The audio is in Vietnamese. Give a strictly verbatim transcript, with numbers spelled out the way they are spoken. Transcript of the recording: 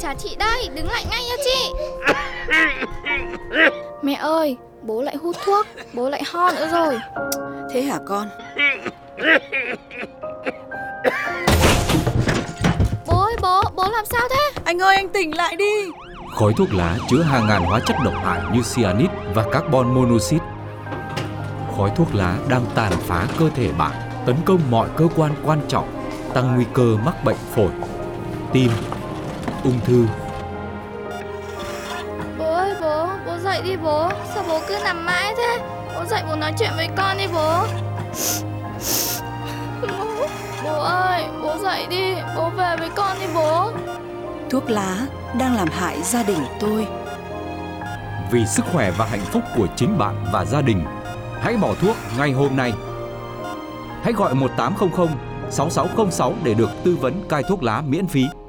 trả chị đây, đứng lại ngay nha chị. Mẹ ơi, bố lại hút thuốc, bố lại ho nữa rồi. Thế hả con? Bố ơi bố, bố làm sao thế? Anh ơi, anh tỉnh lại đi. Khói thuốc lá chứa hàng ngàn hóa chất độc hại như cyanit và carbon monoxide. Khói thuốc lá đang tàn phá cơ thể bạn, tấn công mọi cơ quan quan trọng, tăng nguy cơ mắc bệnh phổi, tim, ung thư. Bố ơi bố, bố dậy đi bố. Sao bố cứ nằm mãi thế? Bố dậy bố nói chuyện với con đi bố. Bố, bố ơi, bố dậy đi, bố về với con đi bố. Thuốc lá đang làm hại gia đình tôi. Vì sức khỏe và hạnh phúc của chính bạn và gia đình, hãy bỏ thuốc ngay hôm nay. Hãy gọi một tám không không sáu sáu không sáu để được tư vấn cai thuốc lá miễn phí.